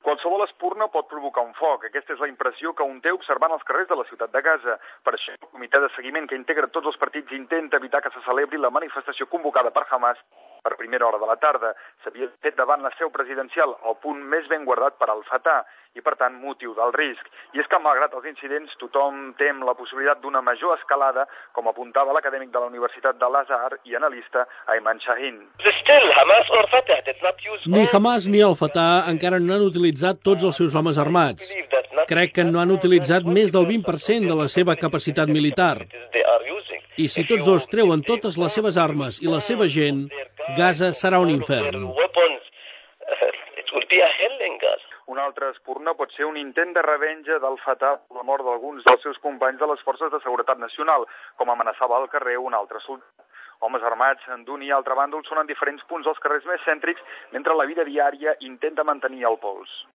Qualsevol espurna pot provocar un foc. Aquesta és la impressió que un té observant els carrers de la ciutat de Gaza. Per això, el comitè de seguiment que integra tots els partits intenta evitar que se celebri la manifestació convocada per Hamas per primera hora de la tarda. S'havia fet davant la seu presidencial, el punt més ben guardat per al-Fatah, i per tant motiu del risc. I és que malgrat els incidents tothom tem la possibilitat d'una major escalada, com apuntava l'acadèmic de la Universitat de l'Azhar i analista Ayman Shahin. Ni Hamas ni al-Fatah encara no han utilitzat tots els seus homes armats. Crec que no han utilitzat més del 20% de la seva capacitat militar. I si tots dos treuen totes les seves armes i la seva gent, Gaza serà un infern. Una altra espurna pot ser un intent de revenja del Fatah per la mort d'alguns dels seus companys de les forces de seguretat nacional, com amenaçava al carrer un altre soldat. Homes armats d'un i altre bàndol són en diferents punts dels carrers més cèntrics, mentre la vida diària intenta mantenir el pols.